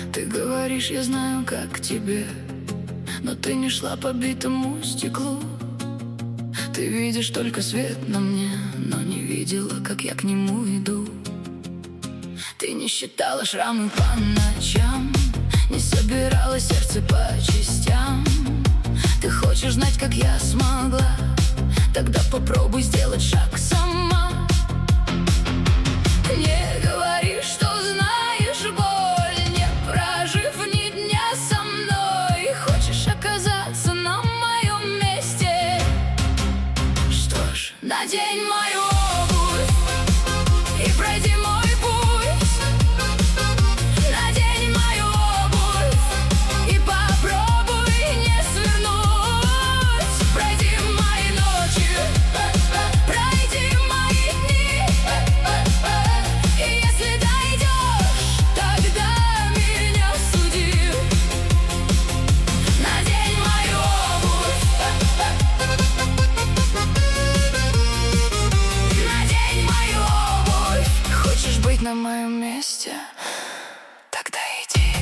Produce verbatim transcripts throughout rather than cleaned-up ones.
Ты говоришь, я знаю, как тебе, но ты не шла по битому стеклу. Ты видишь только свет на мне, но не видела, как я к нему иду. Ты не считала шрамы по ночам, не собирала сердце по частям. Ты хочешь знать, как я смогла? Тогда попробуй сделать шаг сама. Не говори, что знаешь боль, не прожив ни дня со мной. Хочешь оказаться на моем месте? Что ж, надень мою обувь и пройди мой путь. Надень мою обувь и попробуй не свернуть. Пройди мои ночи, пройди мои дни. И если дойдешь, тогда меня суди. Надень мою обувь, надень мою обувь. Хочешь быть на моем месте? Тогда иди.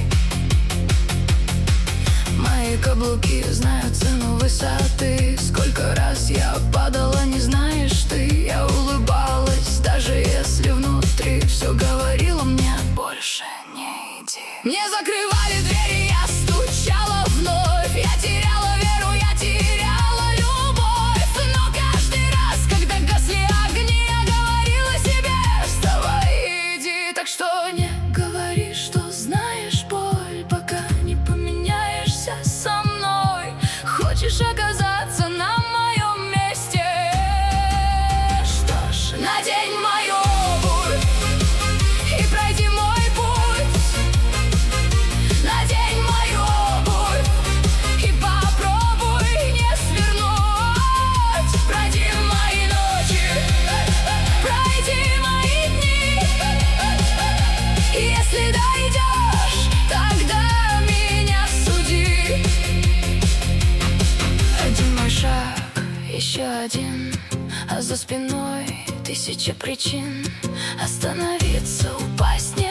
Мои каблуки знают цену высоты. Сколько раз я падала, не знаешь ты. Я улыбалась, даже если внутри все говорило мне: больше не иди. Мне закрывали двери, я стучала вновь. Я теряла веру, я теряла любовь. Но каждый раз, когда гасли огни, я говорила себе: вставай и иди. Так что не говори, что знаешь боль, пока не поменяешься со мной. Хочешь оказаться на моем месте? Что ж, надень мою обувь и пройди мой путь. Надень мою обувь и попробуй не свернуть. Пройди мои ночи, пройди мои дни. И если дойдешь, тогда меня суди. Один мой шаг, еще один, а за спиной тысяча причин остановиться, упасть не